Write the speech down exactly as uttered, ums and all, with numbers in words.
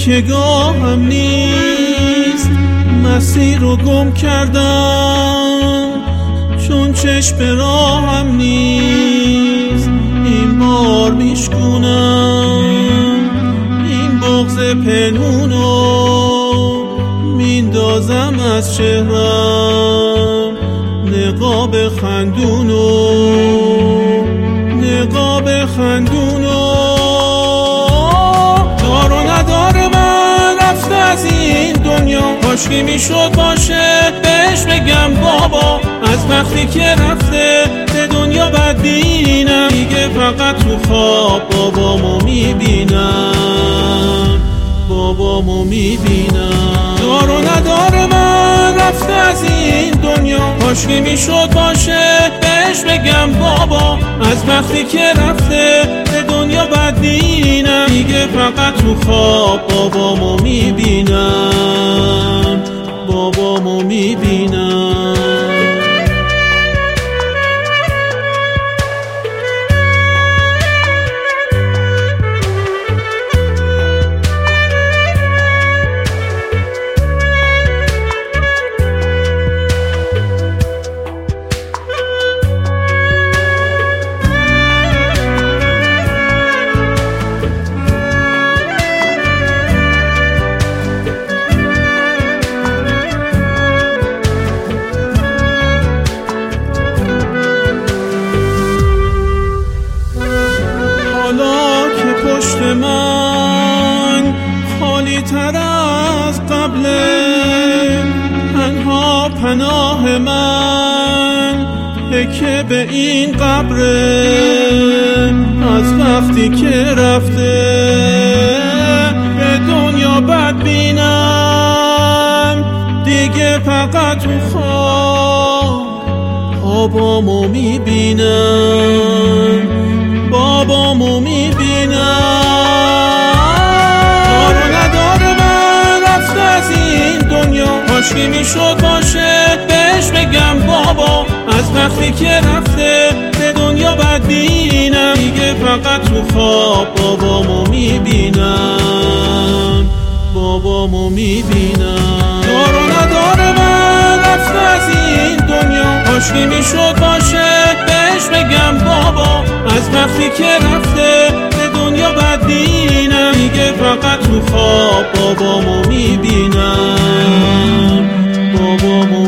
تکیه‌گاهم نیست، مسیر رو گم کردم چون چشم راهم نیست. این بار میشکنم این بغض پنهونو، میندازم از چهرم نقاب خندونو، نقاب خندونو. دار و ندار من رفته از این دنیا، کاشکی میشد باشه بهش بگم بابا. از وقتی که رفته به دنیا بدبینم، دیگه فقط تو خواب بابامو میبینم، بابامو میبینم. دار و ندار من رفته از این دنیا، کاشکی میشد باشه بهش بگم بابا. از وقتی که رفته به دنیا بدبینم، دیگه فقط تو خواب بابامو میبینم، بابامو میبینم. پشت من خالی تر از قبله، تنها پناه من که به این قبره. از وقتی که رفته به دنیا بدبینم، دیگه فقط تو خواب بابامو میبینم، بابامو میبینم. دار و ندار من رفته از این دنیا، کاشکی میشد باشه بهش بگم بابا. از وقتی که رفته به دنیا بدبینم، دیگه فقط تو خواب بابامو میبینم، بابامو میبینم. دار و ندار من رفته از این دنیا، کاشکی میشد باشه بهش بگم بابا. از وقتی که رفته به دنیا بدبینم، دیگه فقط تو خواب بابامو میبینم، بابامو